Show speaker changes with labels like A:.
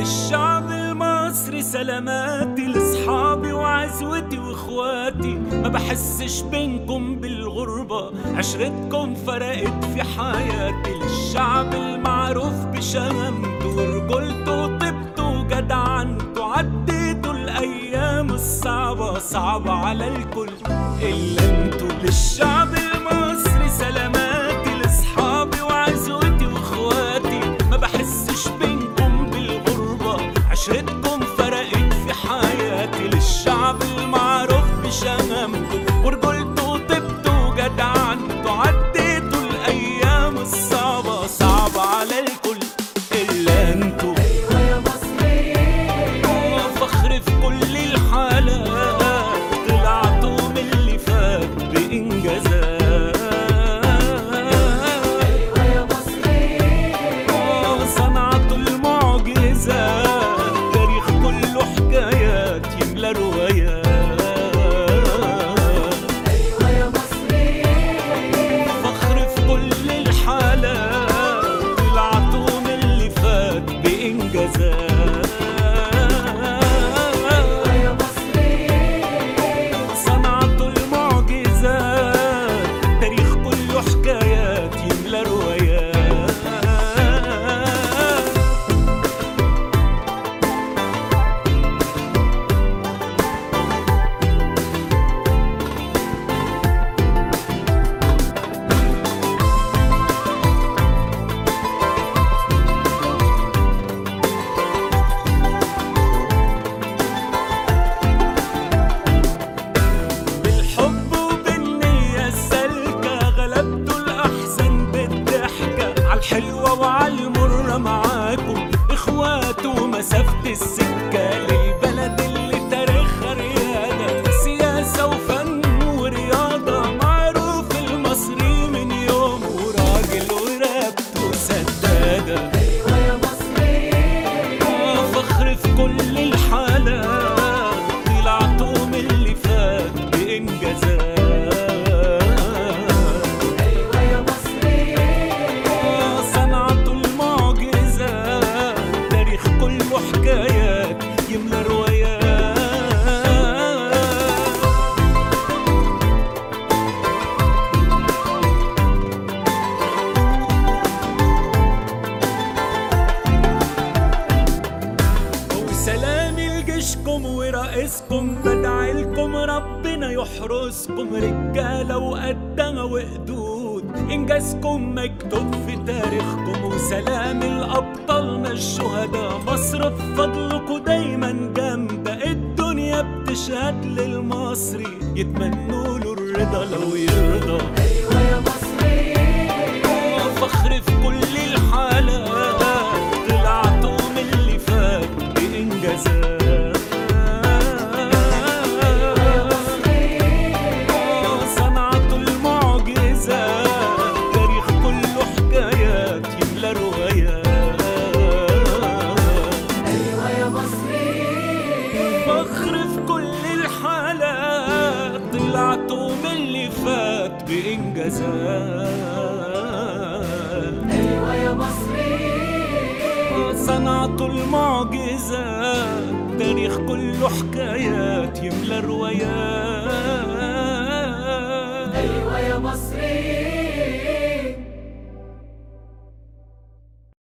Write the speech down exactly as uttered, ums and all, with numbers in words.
A: للشعب المصري سلاماتي، لصحابي وعزوتي واخواتي، ما بحسش بينكم بالغربة، عشرتكم فرقت في حياتي. للشعب المعروف بشهامته ورجولته وطيبته وجدعنته، عديتوا الايام الصعبة صعبة على الكل الا انتوا. للشعب المصري سلاماتي، لصحابي وعزوتي واخواتي، ما بحسش بينكم بالغربة، عشرتكم فرقت في حياتي. للشعب المعروف بشهامته ورجولته وطيبته وجدعنته، عديتوا الايام الصعبة صعبة على الكل الا انتوا.
B: ايوه يا مصريين،
A: فخر في كل الحالات، طلعتوا من اللي فات بانجازات.
B: ايوه يا مصريين،
A: صنعتوا المعجزات، تاريخ كله حكايات يملى روايات.
B: ايوه يا مصريين،
A: فخر في كل الحالات، طلعتوا من اللي فات بانجازات.
B: ايوه يا مصريين،
A: صنعتوا المعجزات، تاريخ كله حكايات يملى روايات. بالحب وبالنية السالكة، غلبتوا الأحزان بالضحكة، عالحلوة وعالمرة معاكم إخوات ومسافة السكة. للبلد اللي تاريخها ريادة، سياسة وفن ورياضة، معروف المصري من يوم وراجل ورقبته سدادة.
B: ايوه يا مصريين،
A: فخر في كل الحالات، طلعتوا من اللي فات بإنجازات.
B: ايوه يا مصريين،
A: صنعتوا المعجزات، تاريخ كله حكايات يملى روايات. وسلامي لجيشكم ورئيسكم، بدعي لكم ربنا يحرسكم، رجالة وقدها وقدود، إنجازكم مكتوب في تاريخكم. وسلامي لأبطالنا الشهداء، مصر بفضلكم دايما جامدة، الدنيا بتشهد للمصري، يتمنوا له الرضا لو يرضى.
B: ايوه يا مصريين،
A: فخر في كل الحالات، طلعتوا من اللي فات بإنجازات. صنعتوا المعجزات، تاريخ كله حكايات يملى روايات.
B: ايوه يا مصريين،
A: فخر في كل الحالات، طلعتوا من اللي فات بإنجازات.
B: ايوه يا مصريين،
A: صنعتوا المعجزات، تاريخ كله حكايات يملى روايات.